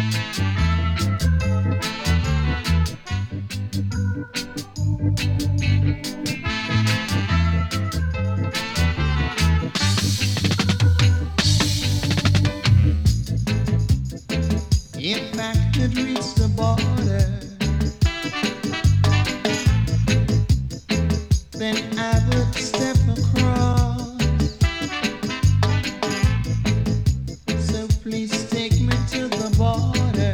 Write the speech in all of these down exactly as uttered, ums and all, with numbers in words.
If I could reach the border, then I would step across. So please take me to the border.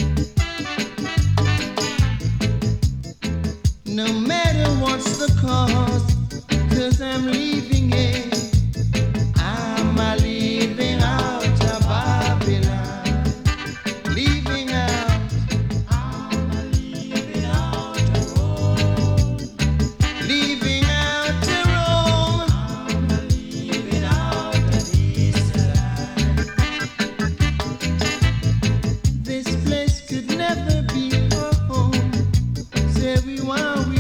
No matter what's the cost, 'cause I'm leaving it. I'm a leaving out of Babylon. Leaving out, I'm a leaving out of Rome. Leaving out to Rome, I'm a leaving out of this land. This place could never be home. Say we want we